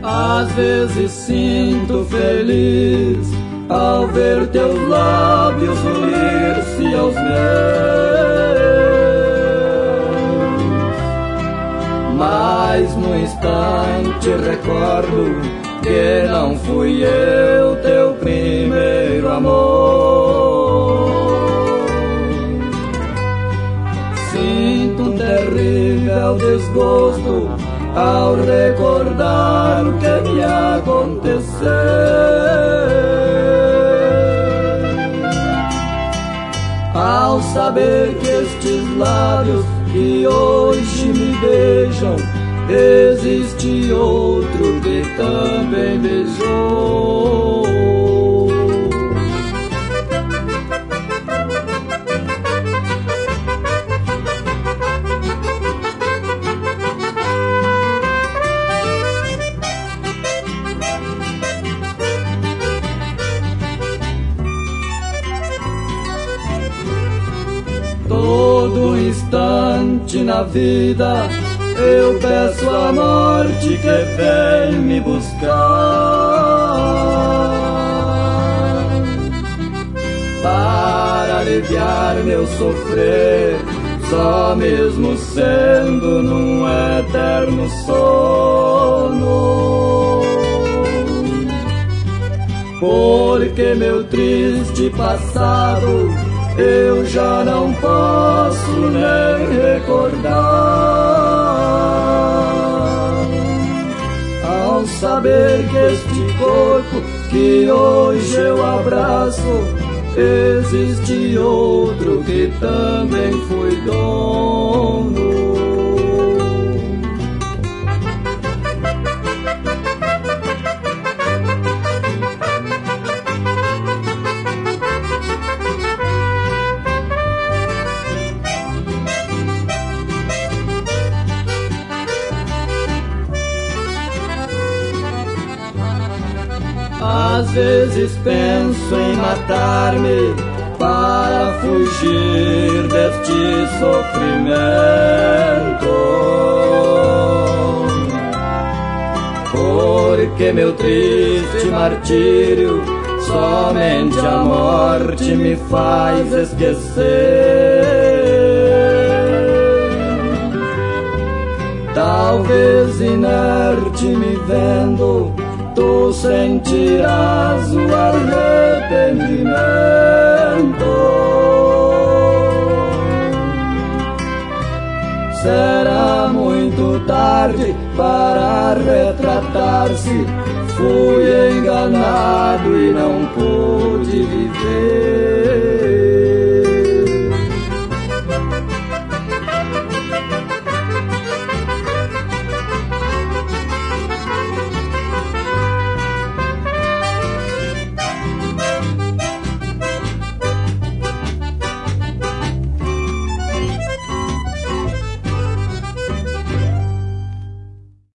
Às vezes sinto feliz ao ver teus lábios unir-se aos meus, mas no instante recordo que não fui eu teu primeiro amor. Sinto um terrível desgosto ao recordar o que me aconteceu, ao saber que estes lábios que hoje me beijam, existe outro que também beijou. Todo instante na vida eu peço a morte que vem me buscar, para aliviar meu sofrer, só mesmo sendo num eterno sono. Porque meu triste passado eu já não posso nem recordar, ao saber que este corpo que hoje eu abraço, existe outro que também foi dono. Às vezes penso em matar-me para fugir deste sofrimento, porque meu triste martírio somente a morte me faz esquecer. Talvez inerte me vendo, tu sentirás o arrependimento. Será muito tarde para retratar-se, fui enganado e não pude